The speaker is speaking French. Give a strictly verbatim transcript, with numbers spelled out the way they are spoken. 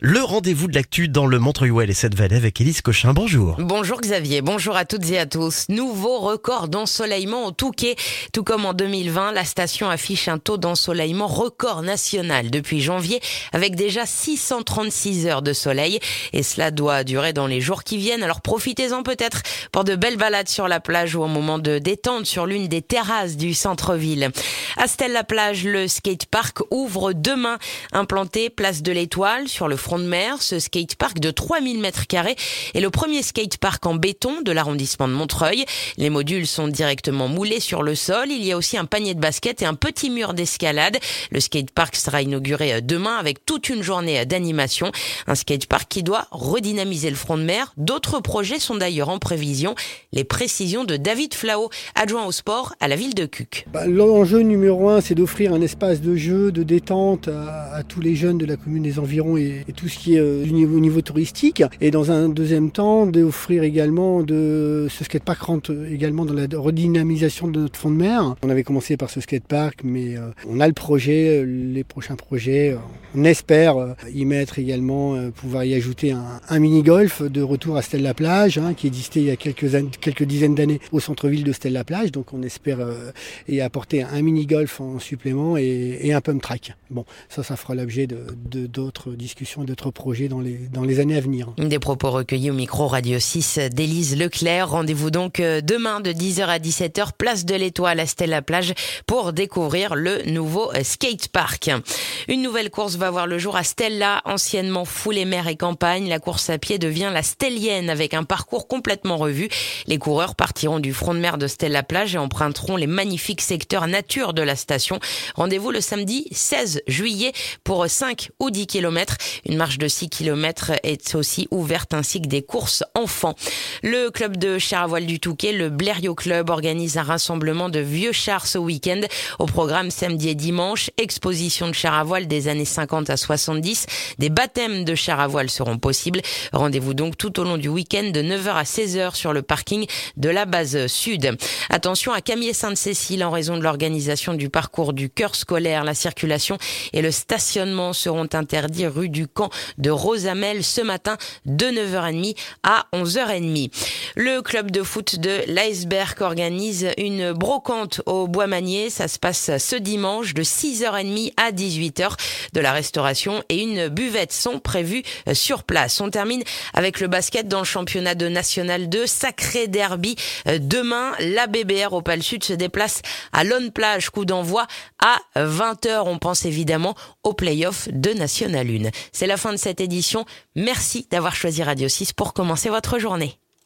Le rendez-vous de l'actu dans le Montreuil et cette vallée avec Élise Cochin. Bonjour. Bonjour Xavier, bonjour à toutes et à tous. Nouveau record d'ensoleillement au Touquet. Tout comme en deux mille vingt, la station affiche un taux d'ensoleillement record national depuis janvier avec déjà six cent trente-six heures de soleil. Et cela doit durer dans les jours qui viennent. Alors profitez-en peut-être pour de belles balades sur la plage ou un moment de détente sur l'une des terrasses du centre-ville. À Stella-Plage, le skatepark ouvre demain. Implanté place de l'Étoile sur le front de mer, ce skatepark de trois mille mètres carrés est le premier skatepark en béton de l'arrondissement de Montreuil. Les modules sont directement moulés sur le sol. Il y a aussi un panier de basket et un petit mur d'escalade. Le skatepark sera inauguré demain avec toute une journée d'animation. Un skatepark qui doit redynamiser le front de mer. D'autres projets sont d'ailleurs en prévision. Les précisions de David Flao, adjoint au sport à la ville de Cuques. Bah, l'enjeu numéro un, c'est d'offrir un espace de jeu, de détente à, à tous les jeunes de la commune des environs et, et tout ce qui est euh, du niveau, niveau touristique. Et dans un deuxième temps, d'offrir également de ce skatepark rentre également dans la redynamisation de notre front de mer. On avait commencé par ce skatepark, mais euh, on a le projet, les prochains projets. On espère euh, y mettre également, euh, pouvoir y ajouter un, un mini-golf de retour à Stella-Plage, hein, qui existait il y a quelques, an- quelques dizaines d'années au centre-ville de Stella-Plage. Donc on espère euh, y apporter un mini-golf en supplément et, et un pump track. Bon, ça, ça fera l'objet de, de, d'autres discussions, d'autres projets dans les, dans les années à venir. Des propos recueillis au micro Radio six d'Élise Leclerc. Rendez-vous donc demain de dix heures à dix-sept heures, place de l'Étoile à Stella-Plage pour découvrir le nouveau skatepark. Une nouvelle course va voir le jour à Stella, anciennement foulée mer et campagne. La course à pied devient la Stellienne avec un parcours complètement revu. Les coureurs partiront du front de mer de Stella-Plage et emprunteront les magnifiques secteurs nature de la station. Rendez-vous le samedi seize juillet pour cinq ou dix kilomètres. Une marche de six kilomètres est aussi ouverte ainsi que des courses enfants. Le club de char à voile du Touquet, le Blériot Club, organise un rassemblement de vieux chars ce week-end. Au programme samedi et dimanche, exposition de chars à voile des années cinquante à soixante-dix. Des baptêmes de chars à voile seront possibles. Rendez-vous donc tout au long du week-end de neuf heures à seize heures sur le parking de la base sud. Attention à Camier-Sainte-Cécile en raison de l'organisation du parcours du cœur scolaire. La circulation et le stationnement seront interdits rue du Camp de Rosamel ce matin de neuf heures trente à onze heures trente. Le club de foot de l'Iceberg organise une brocante au Bois-Magnier. Ça se passe ce dimanche de six heures trente à dix-huit heures. De la restauration et une buvette sont prévues sur place. On termine avec le basket dans le championnat de National deux. Sacré derby. Demain, la B B R Opale Sud se déplace à Lonne-Plage. Coup d'envoi à vingt heures. On pense évidemment aux play-offs de National un. C'est la fin de cette édition. Merci d'avoir choisi Radio six pour commencer votre journée.